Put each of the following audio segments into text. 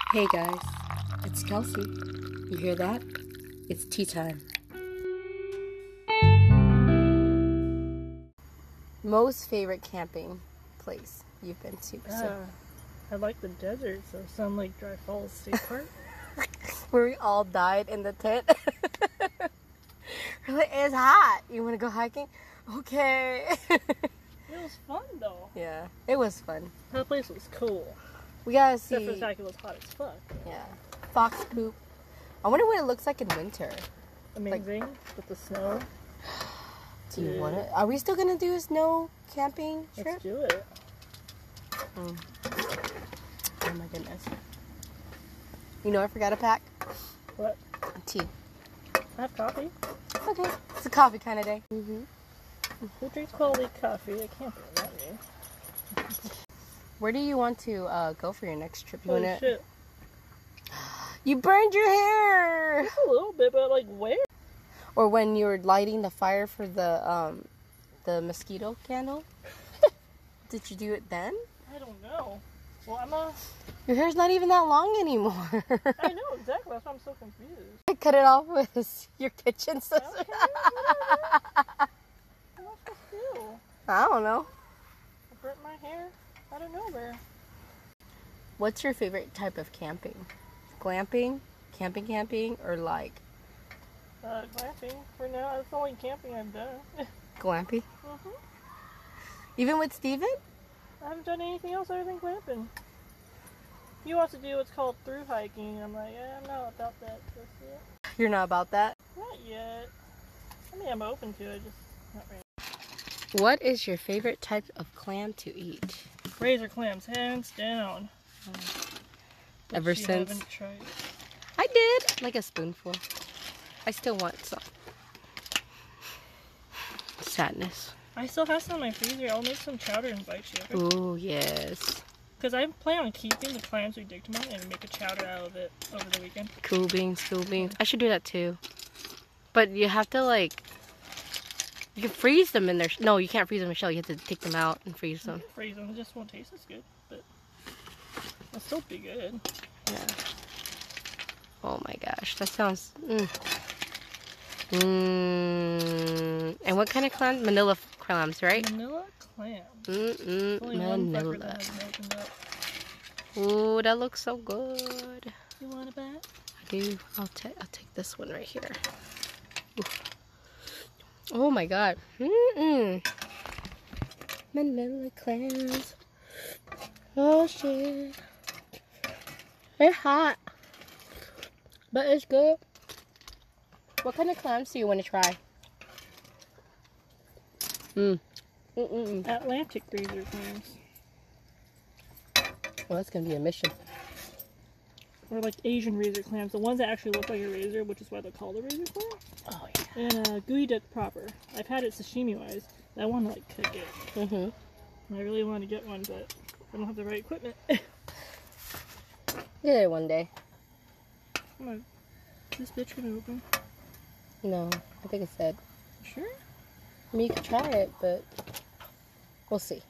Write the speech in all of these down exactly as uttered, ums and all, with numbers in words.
Hey guys, it's Kelsey. You hear that? It's tea time. Most favorite camping place you've been to? Uh, So, I like the desert, so Sun Lake Dry Falls State Park. where we all died in the tent. We're like, it's hot. You want to go hiking? Okay. It was fun though. Yeah, it was fun. That place was cool. We gotta see. Except for the fact it was hot as fuck. Yeah, fox poop. I wonder what it looks like in winter. Amazing Like, with the snow. do you Dude. want it? Are we still gonna do a snow camping trip? Let's do it. Mm. Oh my goodness. You know I forgot to pack? What? Tea. I have coffee. Okay. It's a coffee kind of day. Mm-hmm. Who drinks quality coffee? I can't be that me. Where do you want to uh, go for your next trip? You Holy wanna... shit. You burned your hair! Just a little bit, but like where? Or when you were lighting the fire for the um, the mosquito candle? Did you do it then? I don't know. Well, I'm a... Your hair's not even that long anymore. I know, exactly. That's why I'm so confused. I cut it off with your kitchen scissors. Okay, whatever. What am I supposed to do? I don't know. I burnt my hair out of nowhere. What's your favorite type of camping? Glamping? Camping camping? Or like Uh, glamping for now. That's the only camping I've done. glamping? Mm-hmm. Even with Steven? I haven't done anything else other than glamping. He wants to do what's called through hiking. I'm like, eh, I'm not about that just yet. You're not about that? Not yet. I mean, I'm open to it, just not right What is your favorite type of clam to eat? now. Razor clams, hands down. Ever You since haven't tried. I did, like a spoonful. I still want some. Sadness. I still have some in my freezer. I'll make some chowder and invite you. Ooh, yes. Because I plan on keeping the clams we dig tomorrow and make a chowder out of it over the weekend. Cool beans, cool beans. I should do that too. But you have to like, you can freeze them in their, no, you can't freeze them in shell. You have to take them out and freeze them. Freeze them, it just won't taste as good, but it'll still be good. Yeah. Oh my gosh, that sounds. Mm. Mm. And what kind of clams? Manila clams, right? Manila clam. Mm-mm, Only one fucker Manila. that hasn't opened up. Ooh, that looks so good. You want a bat? I do. I'll take. I'll take this one right here. Ooh. Oh my god. Mm-mm. Manila clams. Oh shit. They're hot. But it's good. What kind of clams do you want to try? Mm. Mm-mm. Atlantic razor clams. Well, that's going to be a mission. Or like Asian razor clams. The ones that actually look like a razor, which is why they're called a razor clam. Oh, yeah. And uh, geoduck proper. I've had it sashimi-wise. I want to like cook it. Mm-hmm. And I really want to get one, but I don't have the right equipment. Get it one day. Come on. Is this bitch gonna open? No, I think it's dead. Sure? I mean, you could try it, but we'll see.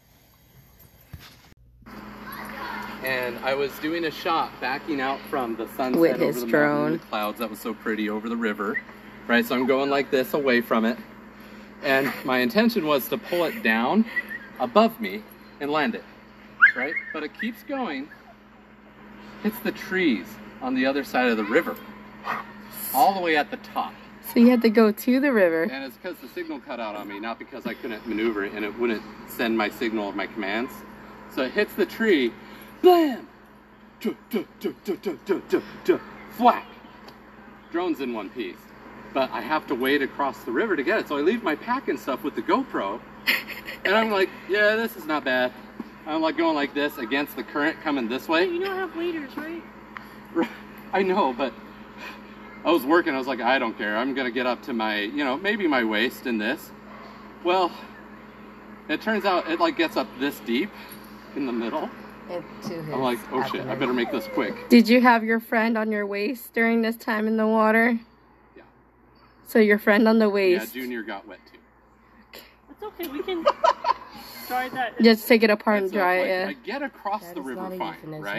And I was doing a shot backing out from the sunset With over his the mountain drone. and the clouds that was so pretty over the river, right? So I'm going like this away from it, and my intention was to pull it down above me and land it, right? But it keeps going, hits the trees on the other side of the river, all the way at the top. So you had to go to the river. And it's because the signal cut out on me, not because I couldn't maneuver it and it wouldn't send my signal of my commands. So it hits the tree, blam! Duh, duh, duh, duh, duh, duh, duh, duh, Whack! Drone's in one piece. But I have to wade across the river to get it. So I leave my pack and stuff with the GoPro. And I'm like, yeah, this is not bad. I'm like going like this against the current coming this way. You don't have waders, right? I know, but I was working. I was like, I don't care. I'm going to get up to my, you know, maybe my waist in this. Well, it turns out it like gets up this deep in the middle. It to his I'm like, oh shit, I better make this quick. Did you have your friend on your waist during this time in the water? Yeah. So your friend on the Yeah, waist. Junior got wet too. It's okay, we can dry that. Just take it apart and And so, dry like, it. I get across That the is river not a fine, euphemism. right?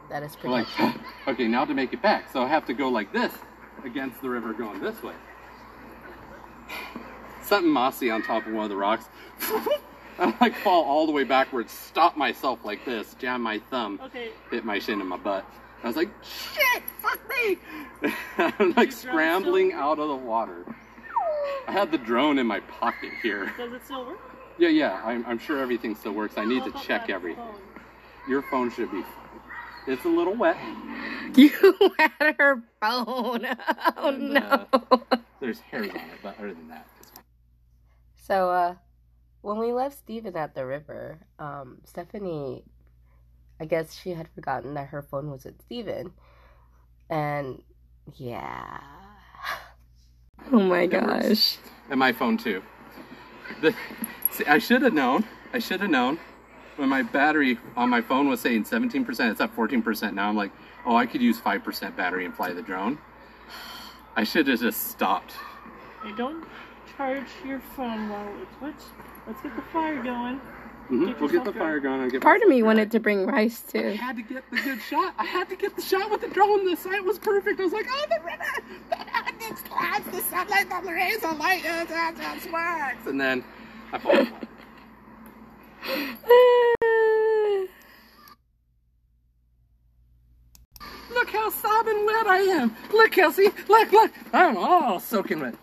That is We're like, protection. okay, now to make it back. So I have to go like this against the river going this way. Something mossy on top of one of the rocks. I like fall all the way backwards, stop myself like this, jam my thumb, Okay. hit my shin in my butt. I was like, shit, fuck me! I'm like Your drone scrambling still- out of the water. I had the drone in my pocket here. Does it still work? Yeah, yeah, I'm, I'm sure everything still works. I need How to about check that everything. phone? Your phone should be fine. It's a little wet. You had her phone. Oh And, no. uh, There's hairs on it, but other than that, it's fine. So, uh, when we left Steven at the river, um, Stephanie, I guess she had forgotten that her phone was with Steven. And, yeah. Oh my It works. gosh. And my phone too. The, see, I should have known. I should have known. When my battery on my phone was saying seventeen percent, it's at fourteen percent now. I'm like, oh, I could use five percent battery and fly the drone. I should have just stopped. Hey, don't charge your phone while it's wet. Let's get the fire going. Mm-hmm. Get We'll get yourself the dry. fire going. I'll get Part of me myself wanted dry. to bring rice I too. had to get the good shot. I had to get the shot with the drone. The sight was perfect. I was like, oh, the river, the, the clouds, the sunlight, the rays, the light, uh, that, that's wax. And then I fall in the water. Look how sobbing wet I am. Look, Kelsey. Look, look. I'm all soaking wet.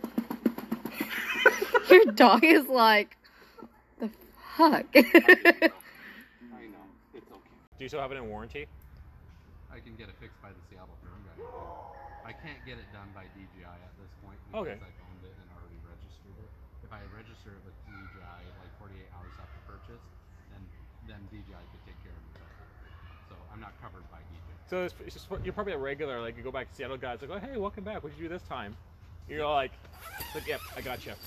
Your dog is like, the fuck? I know. It's okay. Do you still have it in warranty? I can get it fixed by the Seattle Drone Guy. I can't get it done by D J I at this point because Okay. I've owned it and already registered it. If I had registered it with D J I like forty-eight hours after purchase, then then D J I could take care of it. So I'm not covered by D J I. So it's, it's just you're probably a regular. Like you go back to Seattle guys, like, oh hey, welcome back. What'd you do this time? You're all like, like yep, I got you.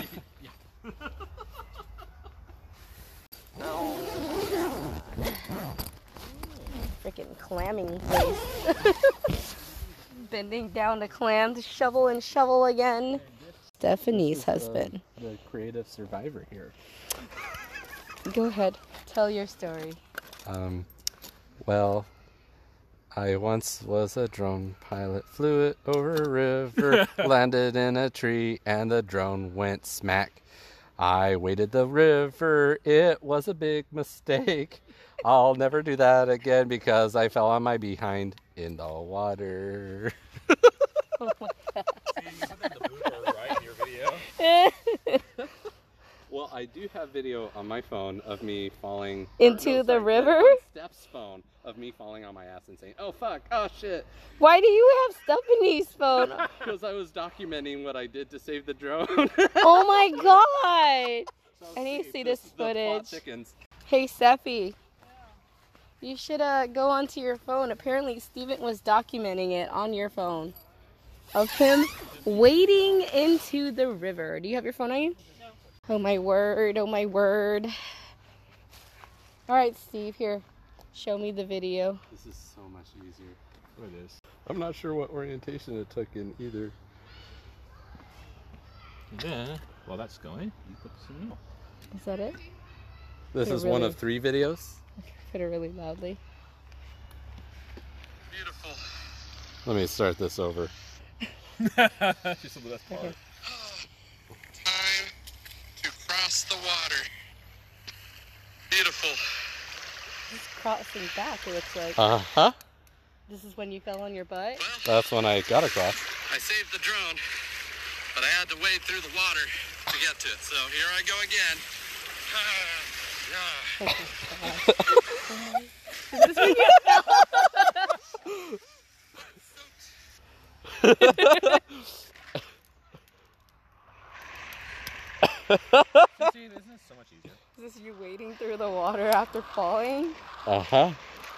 Freaking clamming face. Bending down to clam to shovel and shovel again. Stephanie's husband. The creative survivor here. Go ahead. Tell your story. Um, well, I once was a drone pilot, flew it over a river, landed in a tree, and the drone went smack. I waded the river, it was a big mistake. I'll never do that again because I fell on my behind in the water. Oh my god. See, you put that in the blooper, right, in your video? Well, I do have video on my phone of me falling Into or, no, the sorry, river? on Steph's phone of me falling on my ass and saying, "Oh fuck, oh shit," Why do you have Stephanie's phone? because I was documenting what I did to save the drone. Oh my god. So I need to see this this is the plot footage. thickens. Hey, Steffi. You should uh, go onto your phone. Apparently, Steven was documenting it on your phone. Of him wading into the river. Do you have your phone on you? No. Oh my word, oh my word. Alright, Steve, here. Show me the video. This is so much easier. What it is? I'm not sure what orientation it took in either. Yeah. Well, that's going. You put this in the middle. Is that it? This They're is one really- of three videos. Put it really loudly. Beautiful. Let me start this over. Just the best part. Okay. Time to cross the water. Beautiful. He's crossing back, it looks like. Uh huh. This is when you fell on your butt? That's when I got across. I saved the drone, but I had to wade through the water to get to it. So here I go again. Yeah. Is this when you See, this is so much easier. Is this you wading through the water after falling? Uh huh.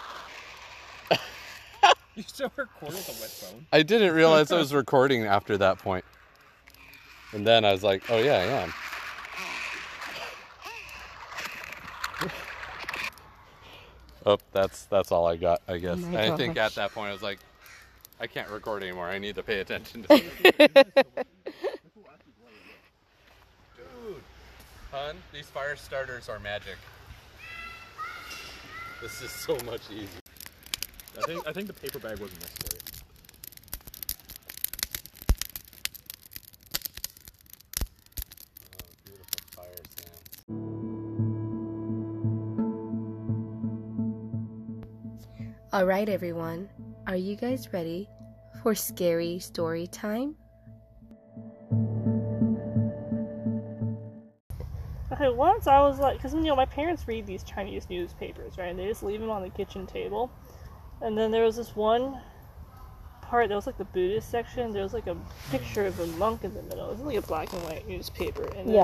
You still recording with a wet phone? I didn't realize I was recording after that point. And then I was like, oh yeah, I am. Oh, that's that's all I got, I guess. Oh my I think gosh. at that point I was like, I can't record anymore. I need to pay attention to it. Dude, hun, these fire starters are magic. This is so much easier. I think I think the paper bag wasn't necessary. Oh, beautiful fire sounds. All right, everyone. Are you guys ready for scary story time? Okay, once I was like, because you know my parents read these Chinese newspapers, right? And they just leave them on the kitchen table. And then there was this one part that was like the Buddhist section. There was like a picture of a monk in the middle. It was like a black and white newspaper. And then Yeah.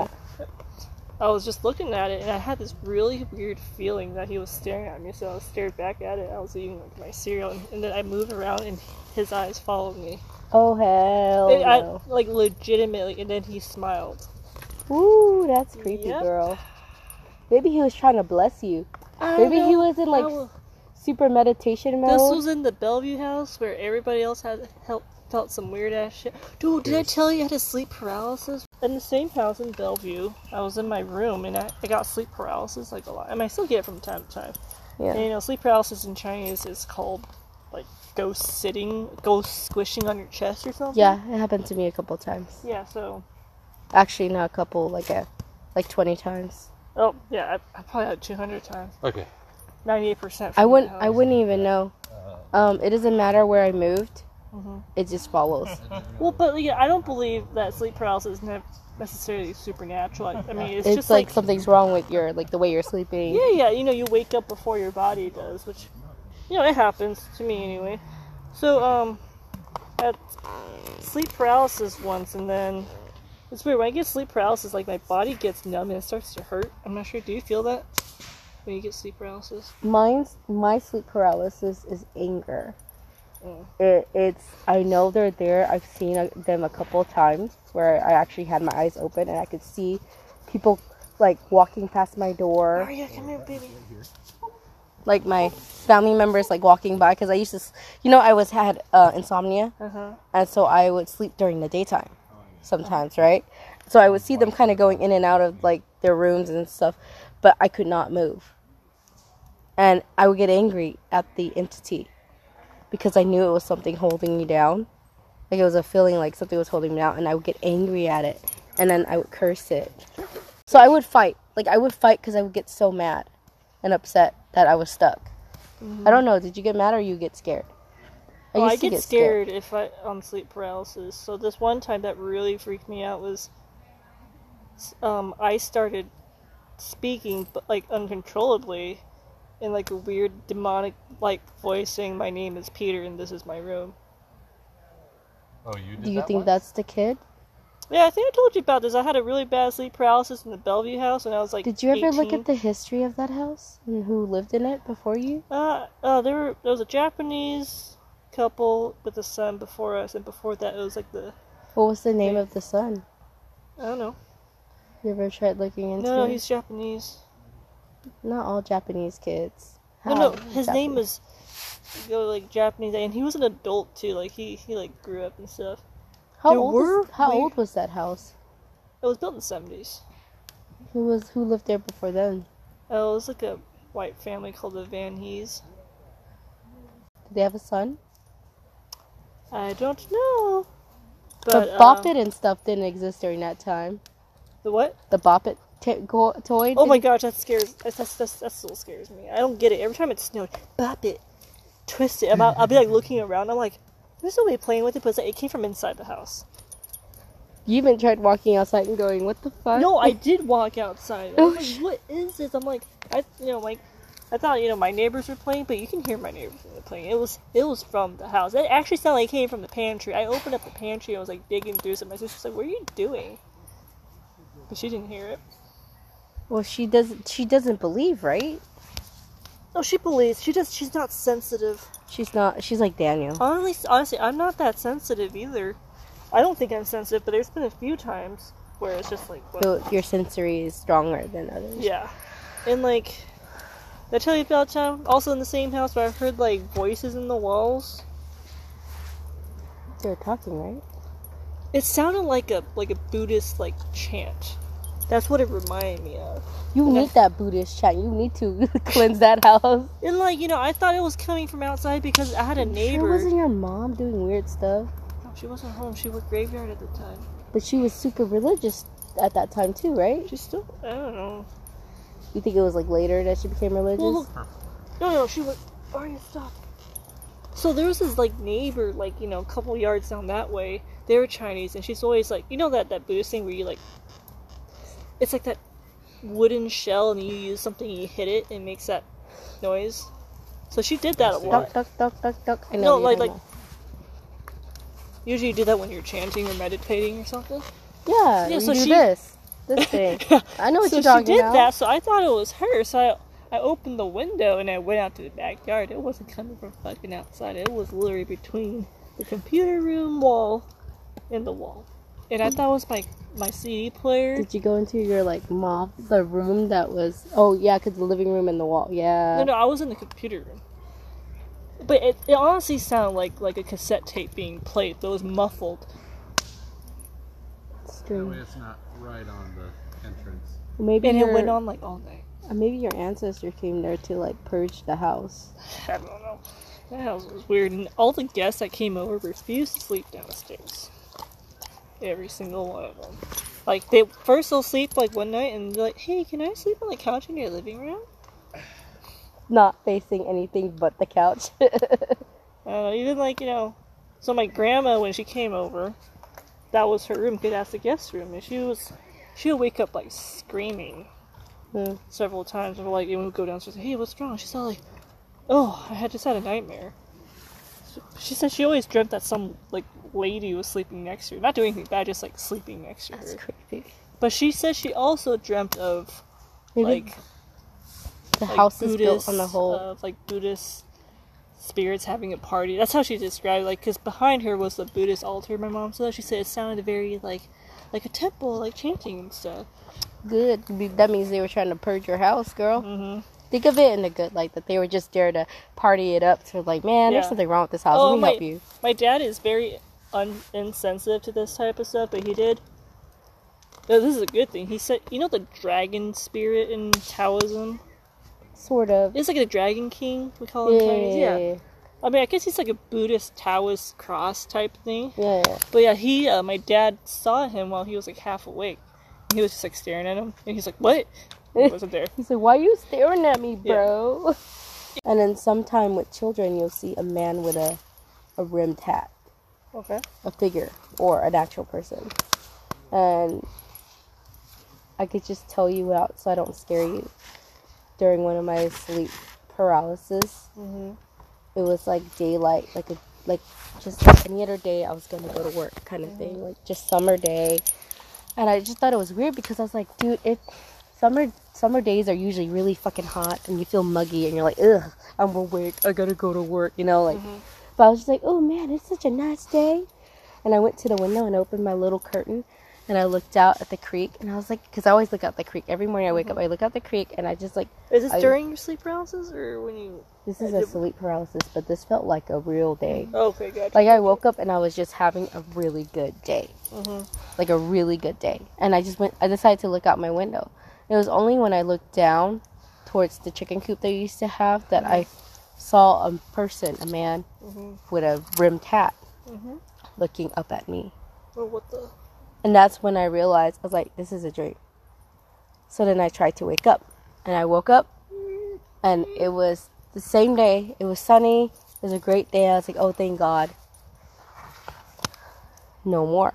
I was just looking at it, and I had this really weird feeling that he was staring at me. So I stared back at it. I was eating like my cereal, and, and then I moved around, and his eyes followed me. Oh, hell And I, no. like legitimately, and then he smiled. Ooh, that's creepy, Yep. girl. Maybe he was trying to bless you. I don't Maybe he know was in like how- super meditation mode. This was in the Bellevue house where everybody else had help, felt some weird ass shit. Dude, did I tell you I had a sleep paralysis? In the same house in Bellevue, I was in my room and I, I got sleep paralysis like a lot. I mean, I still get it from time to time. Yeah. And you know, sleep paralysis in Chinese is called like ghost sitting, ghost squishing on your chest or something. Yeah, it happened to me a couple times. Yeah, so. Actually, not a couple, like a, like twenty times. Oh, yeah, I, I probably had two hundred times. Okay. ninety-eight percent. I wouldn't. I wouldn't even know. Um, it doesn't matter where I moved. Mhm. It just follows. Well, but yeah, I don't believe that sleep paralysis is ne- necessarily supernatural. I, I mean, it's, It's, just like, like something's wrong with your like the way you're sleeping. Yeah, yeah, you know, you wake up before your body does, which, you know, it happens to me anyway. So, um, I had sleep paralysis once, and then, it's weird, when I get sleep paralysis, like, my body gets numb and it starts to hurt. I'm not sure, do you feel that when you get sleep paralysis? Mine's my sleep paralysis is anger. Mm. It, it's I know they're there. I've seen a, them a couple of times where I actually had my eyes open and I could see people like walking past my door. Maria, come here, baby. Like my family members like walking by because I used to, s- you know, I was had uh, insomnia, Uh-huh. and so I would sleep during the daytime, sometimes, right? So I would see them kind of going in and out of like their rooms and stuff, but I could not move, and I would get angry at the entity because I knew it was something holding me down, like it was a feeling like something was holding me down, and I would get angry at it, and then I would curse it. So I would fight, like I would fight because I would get so mad and upset that I was stuck. Mm-hmm. I don't know. Did you get mad or you get scared? Well, I used to get scared if I on sleep paralysis. So this one time that really freaked me out was, um, I started speaking, but like uncontrollably, in like a weird demonic like voice saying my name is Peter and this is my room. Oh, you did Do you that think once? that's the kid? Yeah, I think I told you about this. I had a really bad sleep paralysis in the Bellevue house when I was like. Did you ever look eighteen. at the history of that house and who lived in it before you? Uh, uh, there were there was a Japanese couple with a son before us, and before that it was like the What was the name of the son? I don't know. You ever tried looking into No, it? he's Japanese. Not all Japanese kids. No, no, have his name Japanese- was you know, like Japanese, and he was an adult too. Like he, he like grew up and stuff. How there old? were Was, how weird- old was that house? It was built in the seventies. Who was who lived there before then? Oh, it was like a white family called the Van Hees. Did they have a son? I don't know. The But Bop uh, It and stuff didn't exist during that time. the what? The Bop It t- go- toy. Oh my didn't- gosh, that scares. That's, that's, that's, that still scares me. I don't get it. Every time it snowed, bop it, twist it. I'm, I'll be like looking around. I'm like, there's nobody playing with it, but it's like, it came from inside the house. You even tried walking outside and going, "What the fuck?" No, I did walk outside. Oh, I'm like, sh- what is this? I'm like, I, you know, like, I thought, you know, my neighbors were playing, but you can hear my neighbors when they're playing. It was, it was from the house. It actually sounded like it came from the pantry. I opened up the pantry and I was like digging through some. My sister's like, "What are you doing?" But she didn't hear it. Well, she doesn't. She doesn't believe, right? No, she believes. She just, she's not sensitive. She's not. She's like Daniel. Honestly, honestly, I'm not that sensitive either. I don't think I'm sensitive, but there's been a few times where it's just like, what? So your sensory is stronger than others. Yeah. And like, did I tell you about time? Also in the same house where I heard like voices in the walls. They were talking, right? It sounded like a like a Buddhist like chant. That's what it reminded me of. You And need I- that Buddhist chant. You need to cleanse that house. And like, you know, I thought it was coming from outside because I had a Sure, neighbor. wasn't your mom doing weird stuff? No, she wasn't home. She worked graveyard at the time. But she was super religious at that time too, right? She's still, I don't know. You think it was like later that she became religious? Well, look, no, no, she was. Aria, stop. So there was this like neighbor, like, you know, a couple yards down that way. They were Chinese, and she's always like, you know that that Buddhist thing where you like, it's like that wooden shell, and you use something, you hit it, and it makes that noise. So she did that a lot. duck, duck, duck, duck, duck. I know. No, what like you're like. Usually you do that when you're chanting or meditating or something. yeah, yeah, you so do she- this, this thing. I know what So you're she talking did about. that, so I thought it was her. So I, I opened the window and I went out to the backyard. It wasn't coming from fucking outside. It was literally between the computer room wall and the wall. And I thought it was my my C D player. Did you go into your like mom, the room that was? Oh yeah, cause the living room and the wall. Yeah. No, no, I was in the computer room. But it, it honestly sounded like like a cassette tape being played, but it was muffled. That way Strange. it's not right on the entrance. Maybe And your, it went on like all night. uh, maybe your ancestor came there to like purge the house. I don't know. That house was weird, and all the guests that came over refused to sleep downstairs. Every single one of them. Like, they first they'll sleep like one night, and they're like, "Hey, can I sleep on the couch in your living room?" Not facing anything but the couch. I don't know. Even like, you know, so my grandma, when she came over, that was her room, because that's the guest room, and she was, she would wake up like screaming Hmm. several times, and like, we would go downstairs, hey, what's wrong? She's all like, oh, I had just had a nightmare. She said she always dreamt that some like lady was sleeping next to her, not doing anything bad, just like sleeping next to That's her. creepy. But she said she also dreamt of Maybe like, the like house is built Buddhist, on the whole. of like Buddhist spirits having a party. That's how she described it, like, because behind her was the Buddhist altar. My mom said she said it sounded very like like a temple, like chanting and stuff. Good. Be- That means they were trying to purge your house, girl. Mm-hmm. Think of it in the good light, that they were just there to party it up. So like, man, there's Yeah. something wrong with this house. Oh, Let me my- help you. My dad is very un- insensitive to this type of stuff, but he did. No, this is a good thing. He said, you know the dragon spirit in Taoism? Sort of. It's like a dragon king, we call Yeah, him Chinese. yeah, Yeah. I mean, I guess he's like a Buddhist Taoist cross type thing. yeah, yeah. But yeah, he, uh, my dad saw him while he was like half awake. He was just like staring at him, and he's like, "What?" He wasn't there. He's like, why are you staring at me, Yeah. bro? And then sometime with children, you'll see a man with a, a rimmed hat, Okay. a figure, or an actual person. And I could just tell you out so I don't scare you. During one of my sleep paralysis, Mm-hmm. it was like daylight, like a like just like any other day I was gonna go to work kind of thing, like just summer day. And I just thought it was weird because I was like, dude, if summer summer days are usually really fucking hot and you feel muggy and you're like, ugh, I'm awake, I gotta go to work, you know, like. Mhm. But I was just like, oh man, it's such a nice day. And I went to the window and opened my little curtain and I looked out at the creek and I was like, because I always look out the creek every morning I wake up, I look out the creek and I just like, Is this I- during your sleep paralysis or when you? this is I a did- sleep paralysis, but this felt like a real day. Oh, okay, gotcha. Like I woke up and I was just having a really good day. Mhm. Like a really good day. And I just went, I decided to look out my window. It was only when I looked down towards the chicken coop they used to have that I saw a person, a man Mhm. with a rimmed hat Mhm. looking up at me. Well, what the? And that's when I realized, I was like, this is a dream. So then I tried to wake up. And I woke up and it was the same day. It was sunny. It was a great day. I was like, oh, thank God. No more.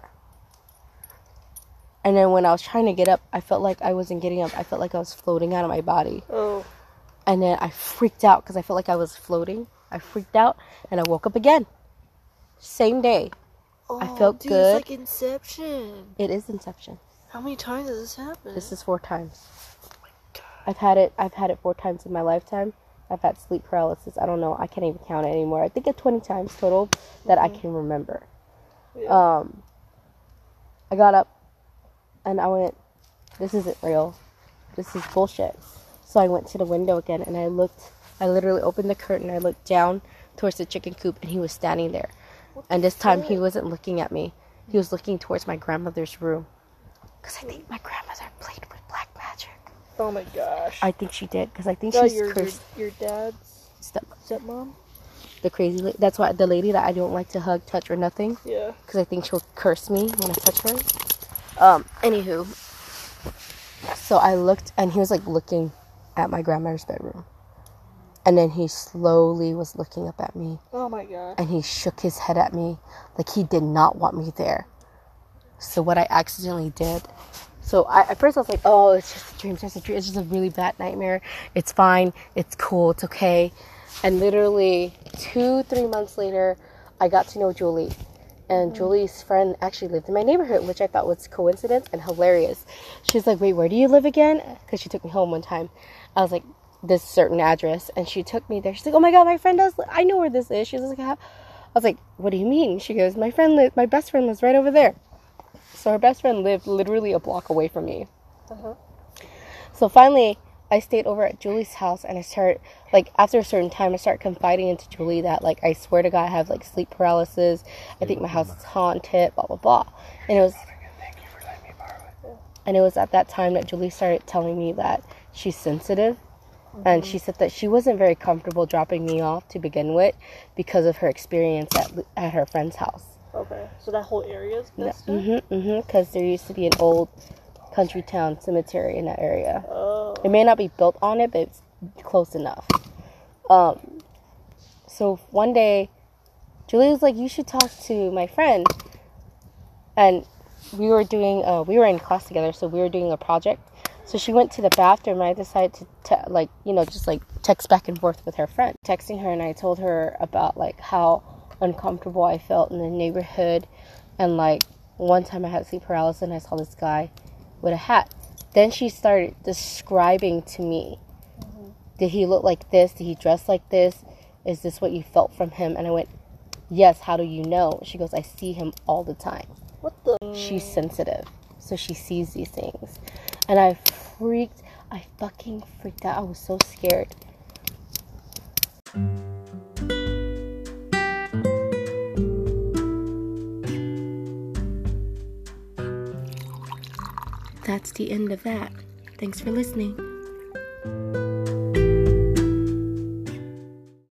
And then when I was trying to get up, I felt like I wasn't getting up. I felt like I was floating out of my body. Oh. And then I freaked out because I felt like I was floating. I freaked out and I woke up again. Same day. Oh, I felt dude, good. It's like Inception. It is Inception. How many times does this happen? This is four times. I've had it. I've had it four times in my lifetime. I've had sleep paralysis. I don't know. I can't even count it anymore. I think it's twenty times total that I can remember. Yeah. Um, I got up and I went, this isn't real. This is bullshit. So I went to the window again and I looked. I literally opened the curtain. I looked down towards the chicken coop and he was standing there. And this time he wasn't looking at me. He was looking towards my grandmother's room. Because I think my grandmother grandmother played with black magic. Oh my gosh. I think she did, because I think That she's your, your cursed. your dad's Step, stepmom? the crazy lady. That's why the lady that I don't like to hug, touch, or nothing. Yeah. Because I think she'll curse me when I touch her. Um, anywho. So I looked, and he was like looking at my grandmother's bedroom. And then he slowly was looking up at me. Oh my god. And he shook his head at me like he did not want me there. So what I accidentally did. So I, at first I was like, oh, it's just a dream, it's just a dream. It's just a really bad nightmare. It's fine. It's cool. It's okay. And literally two, three months later, I got to know Julie. And mm-hmm. Julie's friend actually lived in my neighborhood, which I thought was coincidence and hilarious. She was like, wait, where do you live again? Because she took me home one time. I was like, this certain address. And she took me there. She's like, oh my god, my friend does, I know where this is. She was like, I was like, what do you mean? She goes, my friend, li- my best friend lives right over there. So her best friend lived literally a block away from me. Uh-huh. So finally, I stayed over at Julie's house, and I started, like, after a certain time, I started confiding into Julie that, like, I swear to God, I have, like, sleep paralysis. I think my house is haunted, blah, blah, blah. And it was, and it was at that time that Julie started telling me that she's sensitive. Mm-hmm. And she said that she wasn't very comfortable dropping me off to begin with because of her experience at, at her friend's house. Okay, so that whole area is messed up? Mm-hmm, mm-hmm, because there used to be an old country town cemetery in that area. Oh. It may not be built on it, but it's close enough. Um, so one day, Julie was like, you should talk to my friend. And we were doing, uh, we were in class together, so we were doing a project. So she went to the bathroom, and I decided to, te- like, you know, just, like, text back and forth with her friend. Texting her, and I told her about, like, how uncomfortable I felt in the neighborhood. And, like, one time I had sleep paralysis, and I saw this guy with a hat. Then she started describing to me, mm-hmm. did he look like this? Did he dress like this? Is this what you felt from him? And I went, yes, how do you know? She goes, I see him all the time. What the? She's sensitive, so she sees these things. And I freaked, I fucking freaked out. I was so scared. That's the end of that. Thanks for listening.